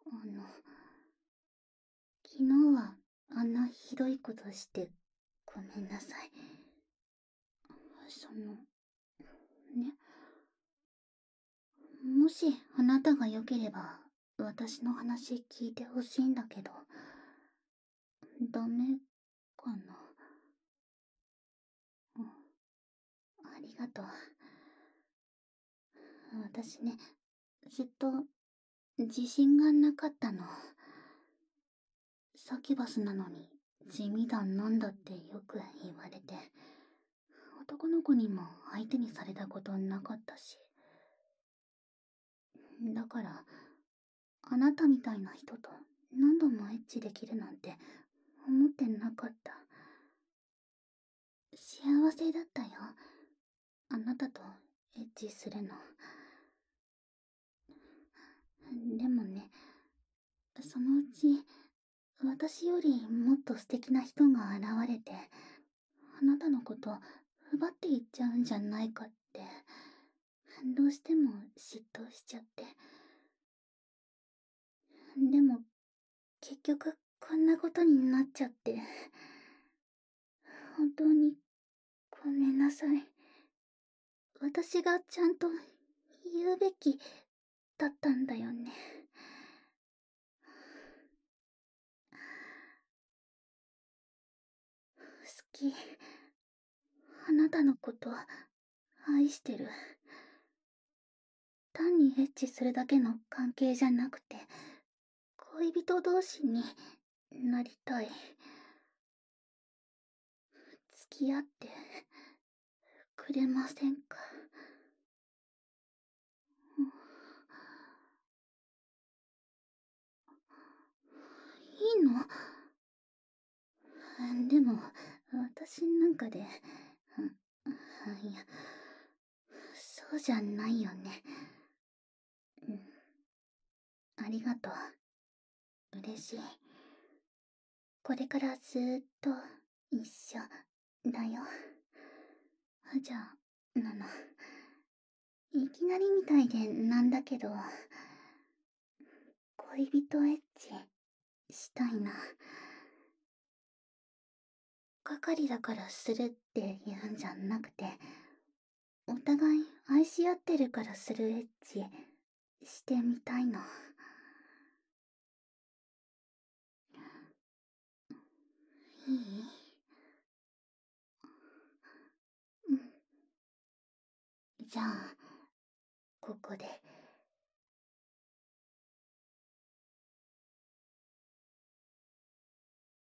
昨日はあんなひどいことしてごめんなさい。ね、もしあなたが良ければ私の話聞いてほしいんだけど、ダメかな。うん、ありがとう。私ね、ずっと自信がなかったの。サキュバスなのに地味だなんだってよく言われて、男の子にも相手にされたことなかったし。だからあなたみたいな人と何度もエッチできるなんて思ってなかった。幸せだったよ、あなたとエッチするの。でもね、そのうち私よりもっと素敵な人が現れて、あなたのこと奪っていっちゃうんじゃないかってどうしても嫉妬しちゃって。でも結局こんなことになっちゃって、本当にごめんなさい。私がちゃんと言うべきだったんだよね。好き。あなたのこと愛してる。単にエッチするだけの関係じゃなくて、恋人同士になりたい。付き合ってくれませんか？いいの？でも私なんかで、いや、そうじゃないよね。うん、ありがとう。嬉しい。これからずーっと一緒だよ。じゃあ、いきなりみたいでなんだけど、恋人エッチしたいな。係だからするって言うんじゃなくて、お互い愛し合ってるからするエッチしてみたいの。いい？うん。じゃあ、ここで。